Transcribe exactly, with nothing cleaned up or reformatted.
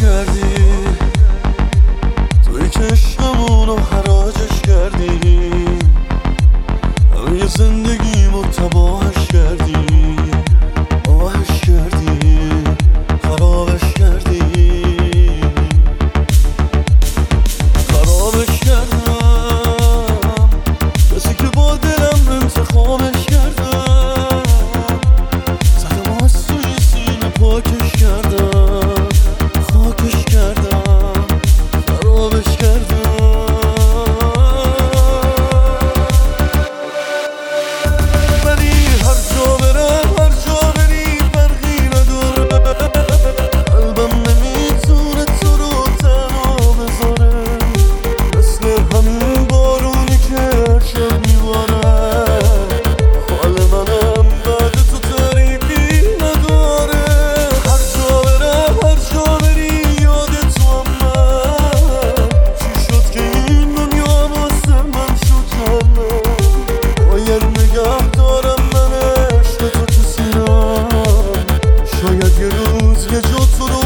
کردی، توی که عشقمونو حراجش کردی، همه زندگیمو تباهش کردی، آهش کردی، خرابش کردی، خرابش کردم. کسی که با دلم انتخابش کردم، زدم از توی سینه پاکش کردم، خاکش کردم، خرابش کردم. ولی هر جا برم، هر جا بری فرقی نداره، قلبم نمیتونه تو رو تنها بذاره، مثل همین بارونی که هر شب میباره، حال منم بعد تو تعریفی نداره. هر جا برم، هر جا بری یاد تو هم من، چی شد که این دنیا واسه من شد جهنم. باید نگه دارم من عشق تو تو سینم، شاید یه روز یه جا تو رو